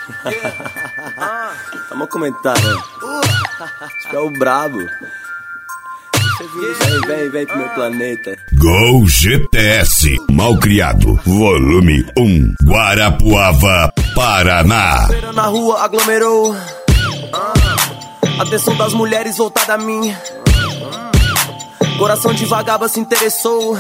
Dá um comentário. Tipo, é o brabo. Vem pro meu planeta. Gol GTS, Malcriado, volume 1, Guarapuava, Paraná. Na rua aglomerou. Atenção das mulheres voltada a mim. Coração de vagaba se interessou.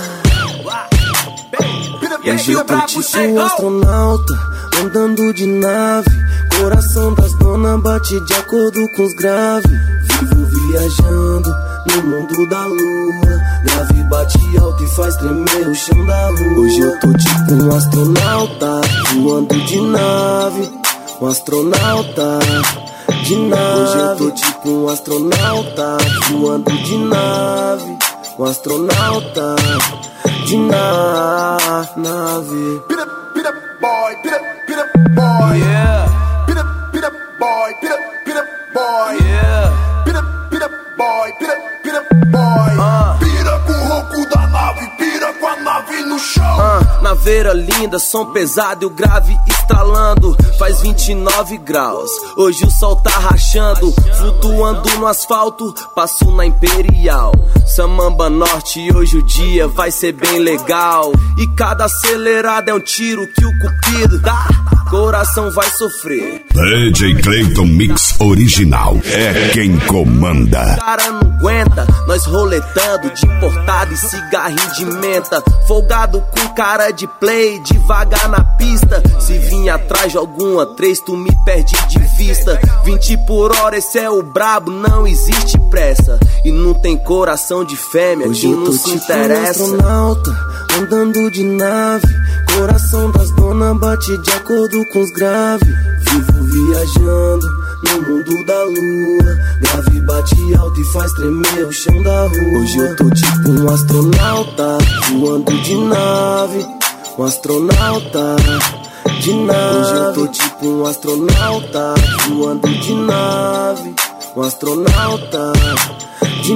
Hoje eu tô tipo um astronauta, andando de nave. Coração das donas bate de acordo com os graves. Vivo viajando no mundo da lua. Grave bate alto e faz tremer o chão da rua. Hoje eu tô tipo um astronauta, voando de nave. Um astronauta de nave. Hoje eu tô tipo um astronauta, voando de nave. Um astronauta de nave. Pita boy, pita boy, yeah. Pita boy, pita boy, yeah. Pita boy, pita boy. Pira com o ronco da nave, pira com a nave no chão. Naveira linda, som pesado e o grave estralando. Faz 29 graus, hoje o sol tá rachando. Flutuando no asfalto, passo na Imperial Samamba Norte e hoje o dia vai ser bem legal. E cada acelerada é um tiro que o cupido dá. Coração vai sofrer. DJ Clayton Mix original é quem comanda. Cara não aguenta, nós roletando de importado e cigarrinho de menta. Folgado com cara de play, devagar na pista. Se vir atrás de alguma 3, tu me perde de vista. 20 por hora, esse é o brabo, não existe pressa. E não tem coração de fêmea que não se interessa. Um astronauta, andando de nave. Coração das donas bate de acordo com os graves. Vivo viajando no mundo da lua. Grave bate alto e faz tremer o chão da rua. Hoje eu tô tipo um astronauta, voando de nave. Um astronauta de nave. Hoje eu tô tipo um astronauta, voando de nave. Um astronauta de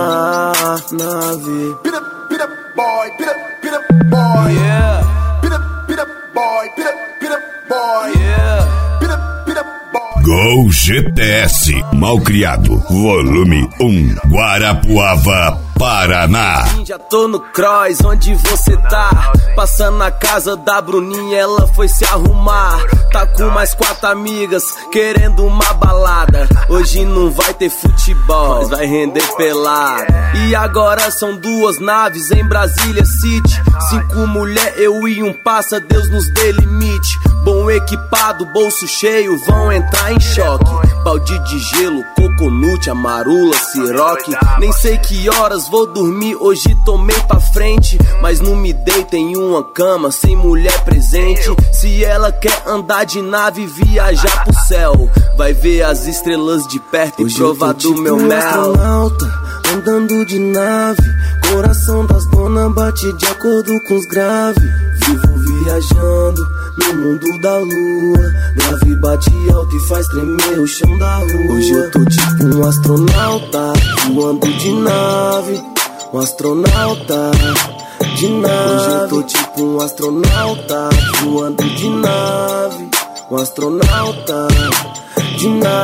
nave. Pita boy, pita boy, yeah. Pita boy, pita boy, yeah. Pita boy. Gol GTS, Malcriado, volume 1, Guarapuava, Paraná. Já tô no cross, onde você tá? Passando na casa da Bruninha, ela foi se arrumar. Tá com mais 4 amigas, querendo uma balada. Hoje não vai ter futebol, mas vai render pelada. E agora são 2 naves em Brasília City. 5 mulher, eu e um passa, Deus nos dê limite. Bom equipado, bolso cheio, vão entrar em choque. Balde de gelo, coconut, amarula, siroque. Nem sei que horas vou dormir, hoje tomei pra frente. Mas não me deito em uma cama sem mulher presente. Se ela quer andar de nave, viajar pro céu, vai ver as estrelas de perto e provar do meu mel. Astronauta, andando de nave. Coração das donas bate de acordo com os graves. Vivo viajando no mundo da lua. Grave bate alto e faz tremer o chão da rua. Hoje eu tô tipo um astronauta, voando de nave. Um astronauta de nave. Hoje eu tô tipo um astronauta, voando de nave. Um astronauta de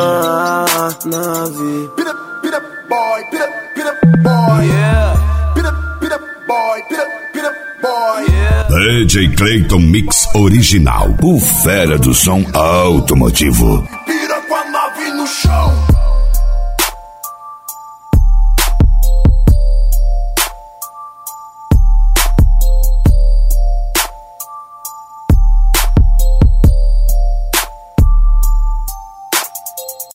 nave. Pita boy, pita boy, yeah. Pita boy, pita boy, yeah. DJ Clayton Mix original, o fera do som automotivo. Pira com a nave no chão.